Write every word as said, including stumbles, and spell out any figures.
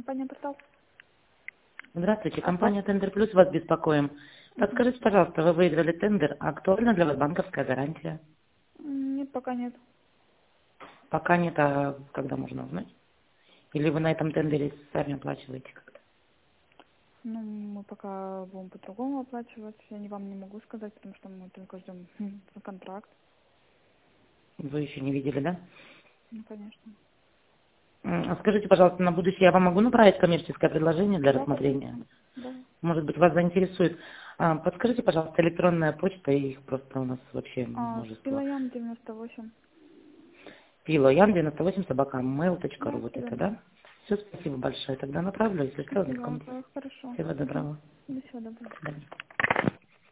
Компания «Портал». Здравствуйте, А компания «Тендер Плюс», вас беспокоим. Подскажите, пожалуйста, вы выиграли тендер, актуальна для вас банковская гарантия? м, Нет, пока нет. Пока нет, а когда можно узнать? Или вы на этом тендере сами оплачиваете как-то? Ну, мы пока будем по-другому оплачивать. Я не вам не могу сказать, потому что мы только ждем м, контракт. Вы еще не видели, да? Ну, конечно. М, а Скажите, пожалуйста, на будущее я вам могу направить коммерческое предложение для Да, рассмотрения? конечно. Да. Может быть, вас заинтересует. А, Подскажите, пожалуйста, электронная почта, их просто у нас вообще А, множество. Спилоян девяносто восемь. Пилоян девяносто восемь собака mail точка Да, ру, вот все это, верно. да? Все, спасибо большое. Тогда направлю, если что, Спасибо. знакомьтесь. Да, хорошо. Всего Угу. доброго. До всего доброго. До свидания.